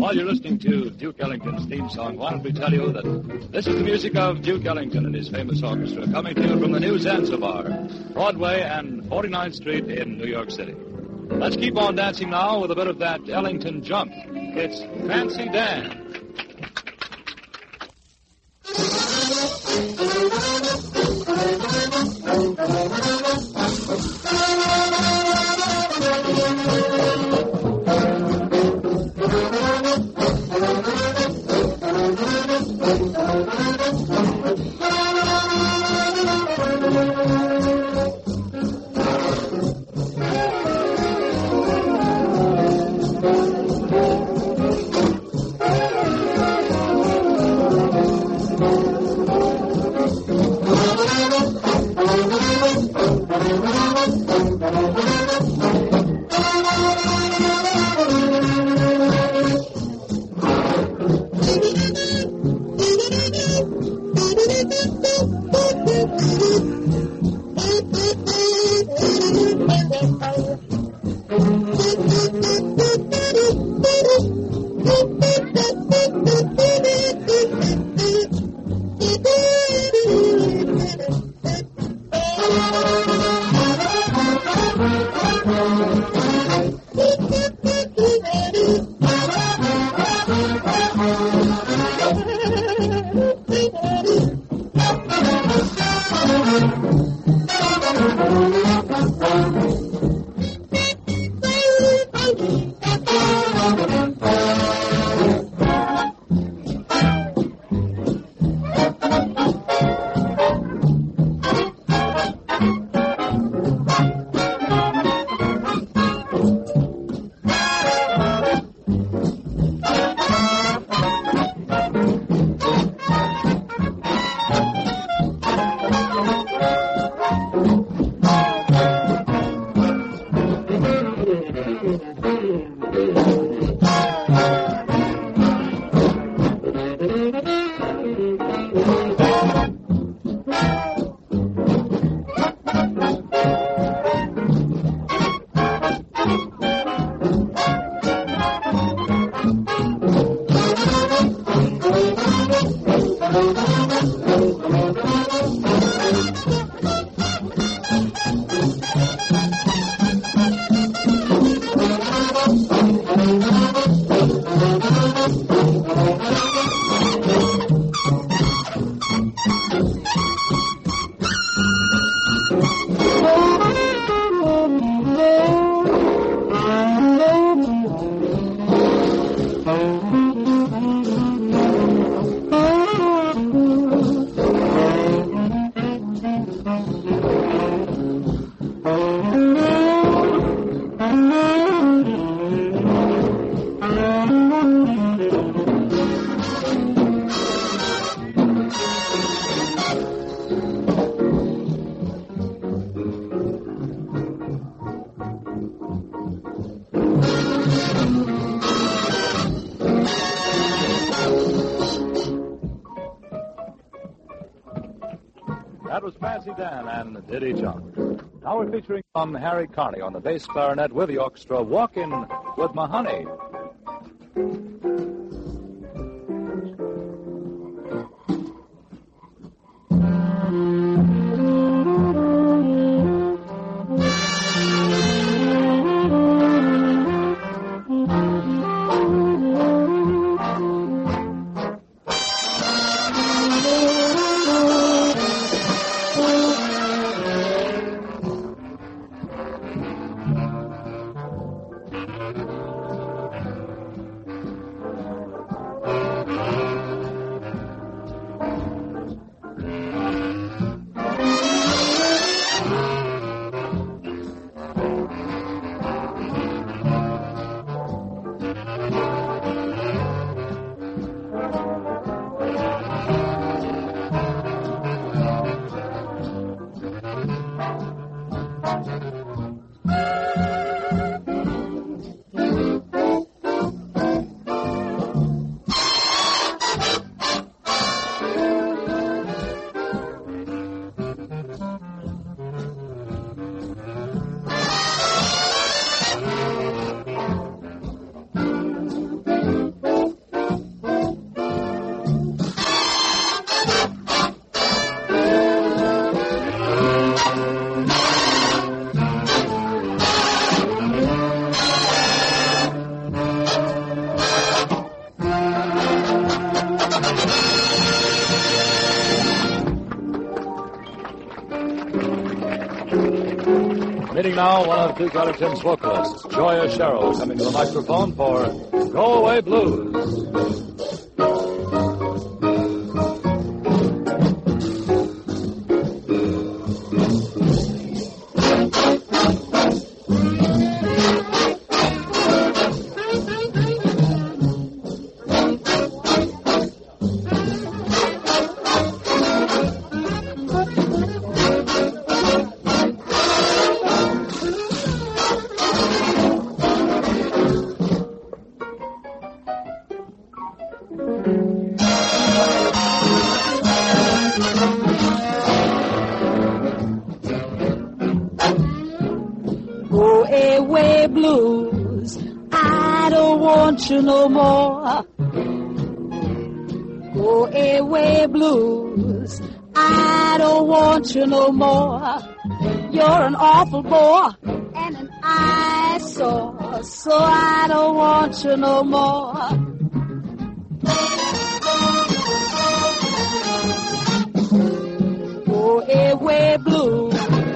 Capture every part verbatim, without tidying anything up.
while you're listening to Duke Ellington's theme song, why don't we tell you that this is the music of Duke Ellington and his famous orchestra coming to you from the New Zanzibar, Broadway and forty-ninth Street in New York City. Let's keep on dancing now with a bit of that Ellington jump. It's Fancy Dan. That was Fancy Dan and Diddy Jump. Now we're featuring on Harry Carney on the bass clarinet with the orchestra, Walkin' with My Honey. now one of Duke Ellington's vocalists, Joya Sherrill, coming to the microphone for Go Away Blues. Go away blues, I don't want you no more. Go away blues, I don't want you no more. You're an awful bore and an eyesore, so I don't want you no more. Go away blues,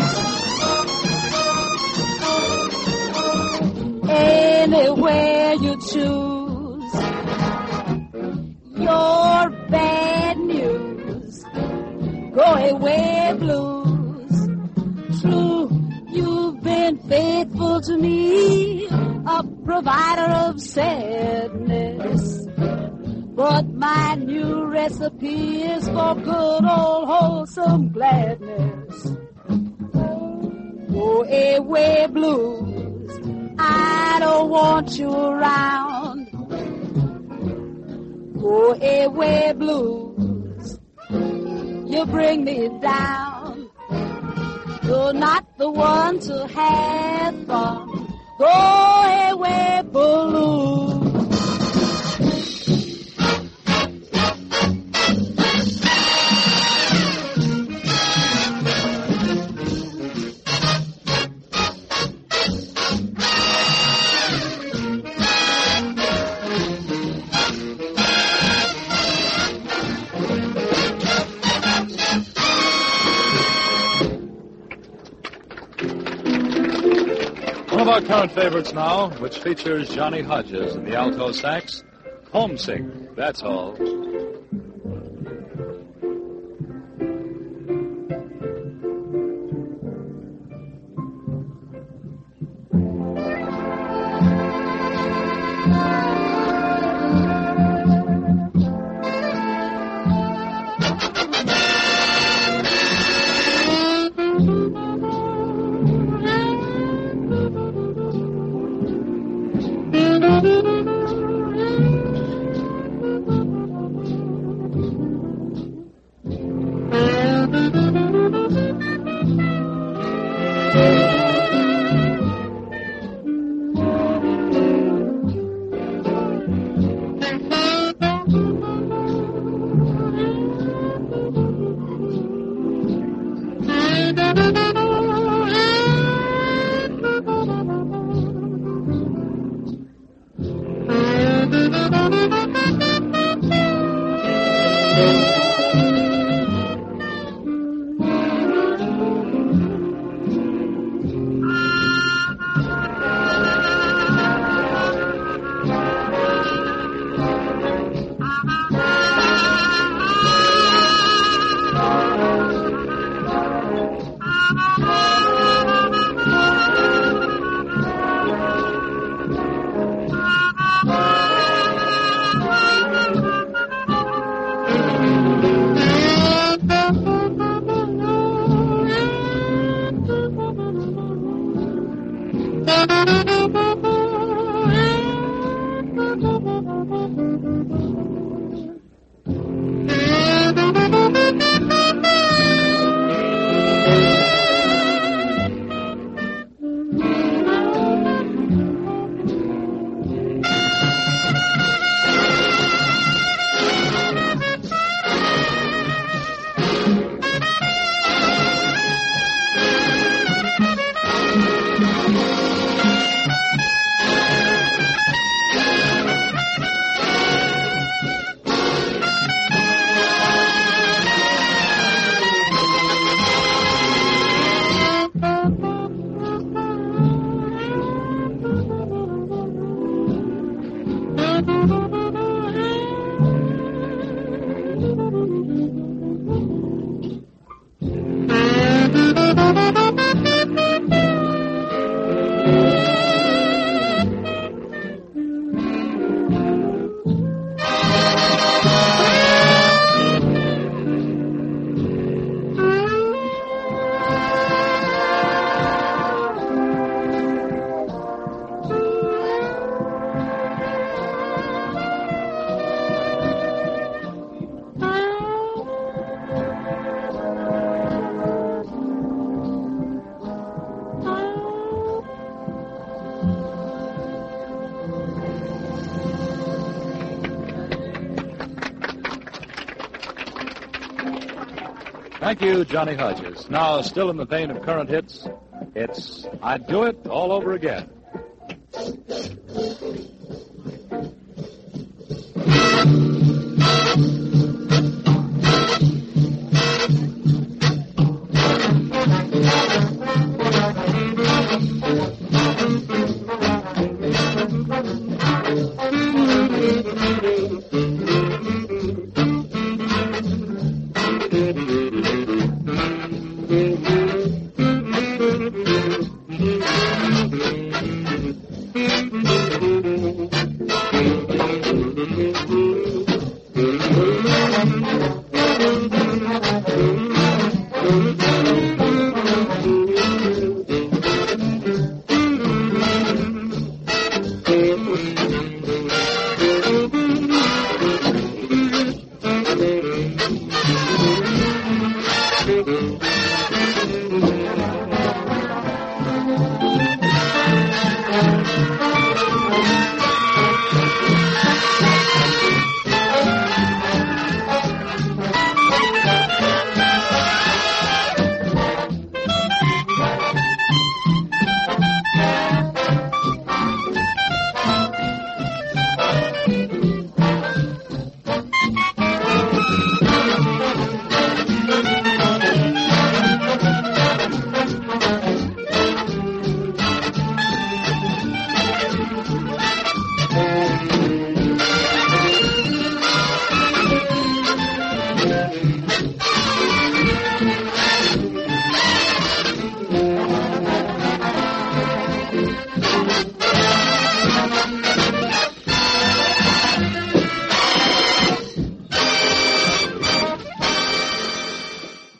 anywhere you choose. You're bad news. Go away blues. True, you've been faithful to me, a provider of sadness. But my new recipe is for good old wholesome gladness. Go away blues, I don't want you around. Go away blues, you bring me down. You're not the one to have fun. Go away blues. One of our current favorites now, which features Johnny Hodges in the alto sax, Homesick, That's All. Thank you, Johnny Hodges. Now, still in the vein of current hits, it's I'd Do It All Over Again.